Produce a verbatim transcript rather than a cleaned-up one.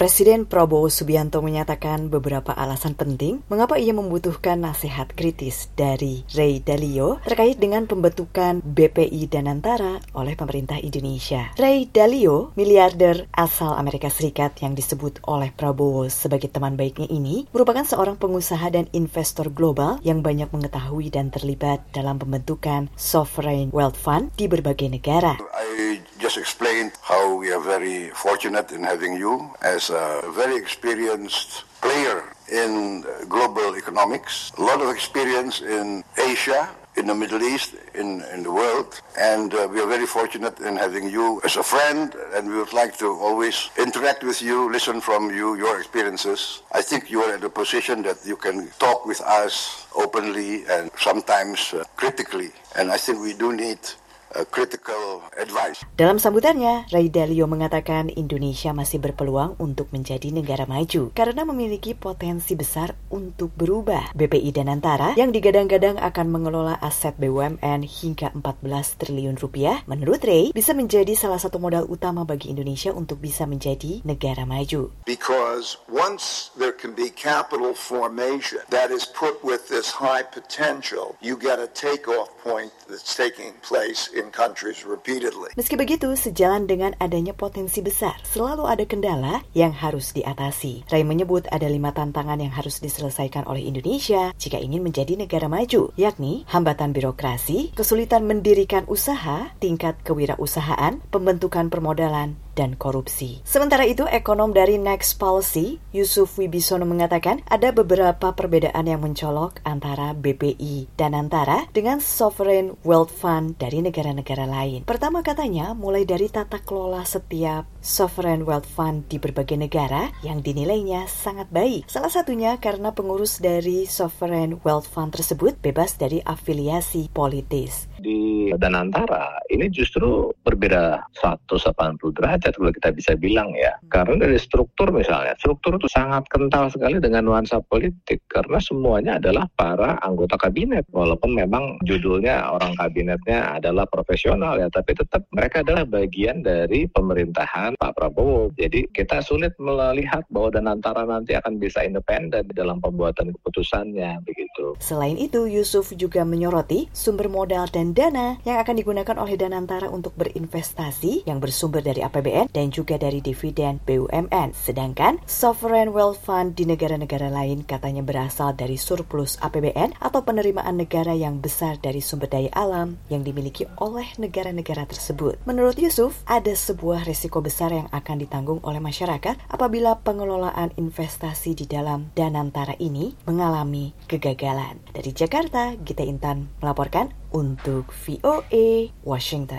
Presiden Prabowo Subianto menyatakan beberapa alasan penting mengapa ia membutuhkan nasihat kritis dari Ray Dalio terkait dengan pembentukan B P I Danantara oleh pemerintah Indonesia. Ray Dalio, miliarder asal Amerika Serikat yang disebut oleh Prabowo sebagai teman baiknya ini, merupakan seorang pengusaha dan investor global yang banyak mengetahui dan terlibat dalam pembentukan Sovereign Wealth Fund di berbagai negara. I just explained how we are very fortunate in having you as a very experienced player in global economics, a lot of experience in Asia, in the Middle East, in, in the world, and uh, we are very fortunate in having you as a friend, and we would like to always interact with you, listen from you, your experiences. I think you are at a position that you can talk with us openly and sometimes uh, critically, and I think we do need Uh, critical advice. Dalam sambutannya, Ray Dalio mengatakan Indonesia masih berpeluang untuk menjadi negara maju karena memiliki potensi besar untuk berubah. B P I Danantara yang digadang-gadang akan mengelola aset B U M N hingga empat belas triliun rupiah, menurut Ray bisa menjadi salah satu modal utama bagi Indonesia untuk bisa menjadi negara maju. Because once there can be capital formation that is put with this high potential, you get a takeoff point that's taking place in countries repeatedly. Meski begitu, sejalan dengan adanya potensi besar, selalu ada kendala yang harus diatasi. Ray menyebut ada lima tantangan yang harus diselesaikan oleh Indonesia jika ingin menjadi negara maju, yakni hambatan birokrasi, kesulitan mendirikan usaha, tingkat kewirausahaan, pembentukan permodalan, dan korupsi. Sementara itu, ekonom dari Next Policy, Yusuf Wibisono mengatakan ada beberapa perbedaan yang mencolok antara B P I Danantara dengan Sovereign Wealth Fund dari negara-negara lain. Pertama katanya, mulai dari tata kelola setiap Sovereign Wealth Fund di berbagai negara yang dinilainya sangat baik. Salah satunya karena pengurus dari Sovereign Wealth Fund tersebut bebas dari afiliasi politis. Di Danantara ini justru berbeda seratus delapan puluh derajat kalau kita bisa bilang ya. Karena dari struktur misalnya, struktur itu sangat kental sekali dengan nuansa politik karena semuanya adalah para anggota kabinet. Walaupun memang judulnya orang kabinetnya adalah profesional ya, tapi tetap mereka adalah bagian dari pemerintahan Pak Prabowo. Jadi kita sulit melihat bahwa Danantara nanti akan bisa independen dalam pembuatan keputusannya begitu. Selain itu, Yusuf juga menyoroti sumber modal dan dana yang akan digunakan oleh Danantara untuk berinvestasi yang bersumber dari A P B N dan juga dari dividen B U M N. Sedangkan Sovereign Wealth Fund di negara-negara lain katanya berasal dari surplus A P B N atau penerimaan negara yang besar dari sumber daya alam yang dimiliki oleh negara-negara tersebut. Menurut Yusuf, ada sebuah risiko besar yang akan ditanggung oleh masyarakat apabila pengelolaan investasi di dalam Danantara ini mengalami kegagalan. Dari Jakarta, Gita Intan melaporkan untuk V O A Washington.